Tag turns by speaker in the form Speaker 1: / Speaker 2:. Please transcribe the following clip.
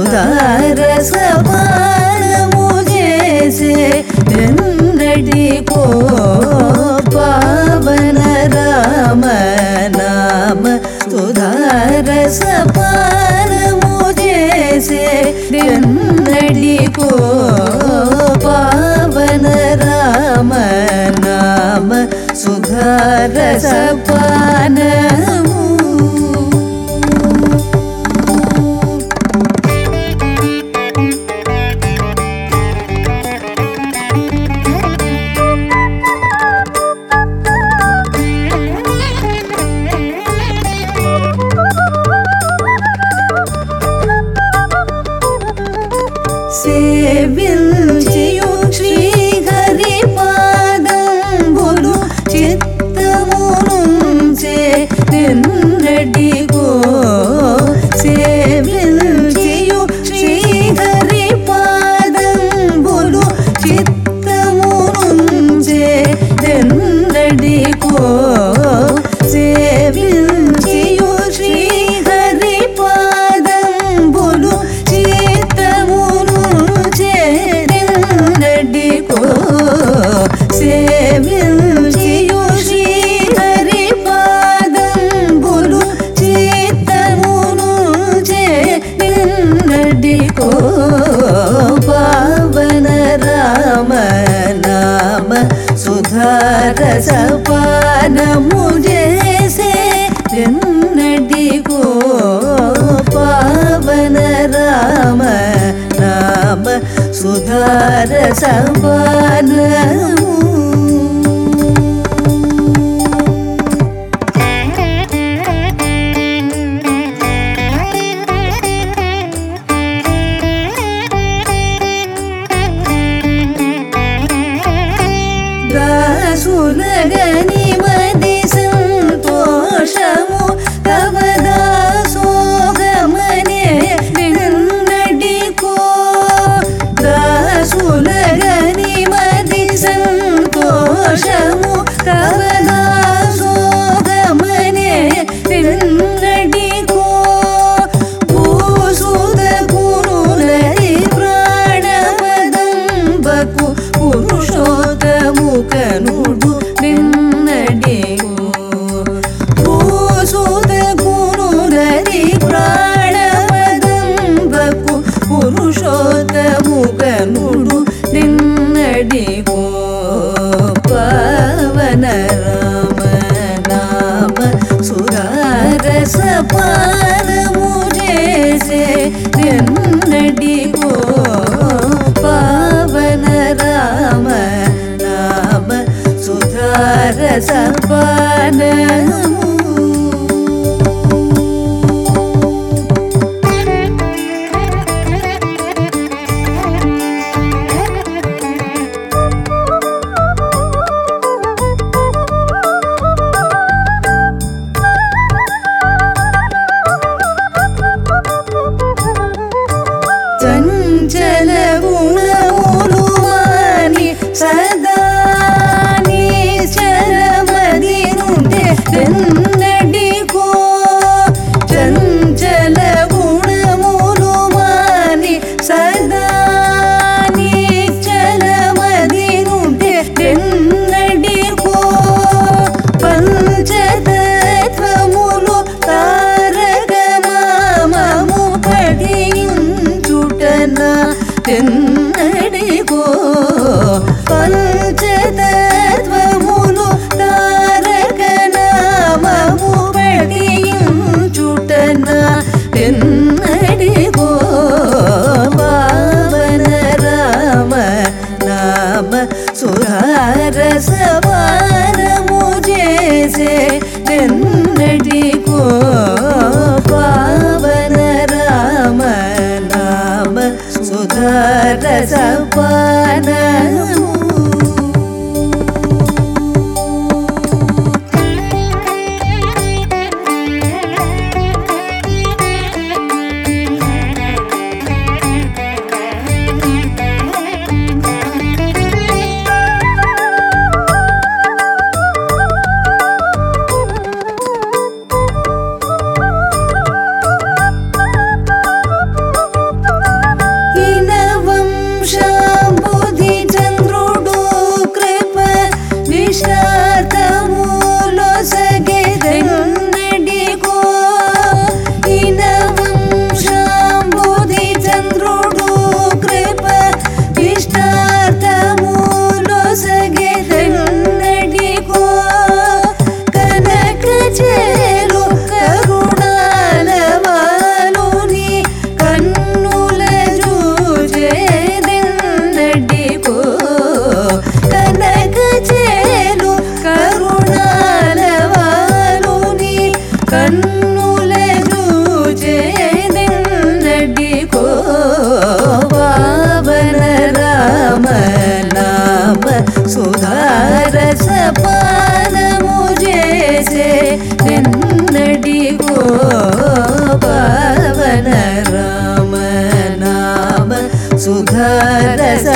Speaker 1: సుధారసపానము చేసే ఎన్నటికో పావన రామ నామ సుధారసపానము చేసే ఎన్నటికో పావన రామ నామ సుధారసపానము సేవించియు శ్రీహరి పాదంబులు చిత్తమునుంచే ఎన్నటికో సేవించియు శ్రీహరి పాదంబులు చిత్తమునుంచే ఎన్నటికో సేవించియు శ్రీహరి పాదంబులు సేవించియు శ్రీహరి పాదంబులు చిత్తమును చేన్నటికో పావన రామ నామ సుధారసపానము చేసే ఎన్నటికో పావన రామ నామ సుధారసపానము దాసులగని మది సంతోషము తవ దాసోగమనే ఎన్నటికో దాసులగని మది సంతోషము తవ దాసోగమనే ఎన్నటికో పూసుద పురులరి ప్రాణపదంబకు పురుషోత్తము కనుడు నిన్నటికో పూసుద పురులరి ప్రాణపదంబకు పురుషోత్తము కనుడు నిన్నటికో పావన రామ నామ సుధారసపానము చేసే ఎన్నటికో పావన రామ నామ సుధారసపానము చంచల గుణములు మాని సదా నీచలమది నుండే ఎన్నటికో చంచల గుణములు మాని సదా నీచలమది నుండే ఎన్నటికో పంచతత్వములు తారక మామము పఠించుటనా ఎన్నటికో పంచతత్వములు తారక నామము పఠించుటనా ఎన్నటికో పావన రామ నామ సుధారసపానము చేసే ఎన్నటికో పావన రామ నామ సుధారసపానము సుధారస